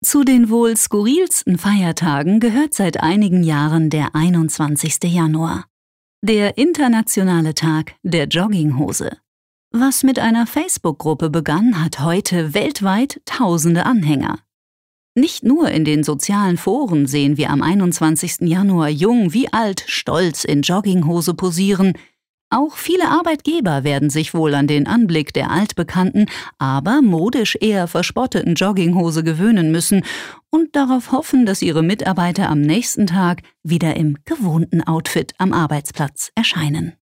Zu den wohl skurrilsten Feiertagen gehört seit einigen Jahren der 21. Januar. Der internationale Tag der Jogginghose. Was mit einer Facebook-Gruppe begann, hat heute weltweit tausende Anhänger. Nicht nur in den sozialen Foren sehen wir am 21. Januar jung wie alt stolz in Jogginghose posieren. Auch viele Arbeitgeber werden sich wohl an den Anblick der altbekannten, aber modisch eher verspotteten Jogginghose gewöhnen müssen und darauf hoffen, dass ihre Mitarbeiter am nächsten Tag wieder im gewohnten Outfit am Arbeitsplatz erscheinen.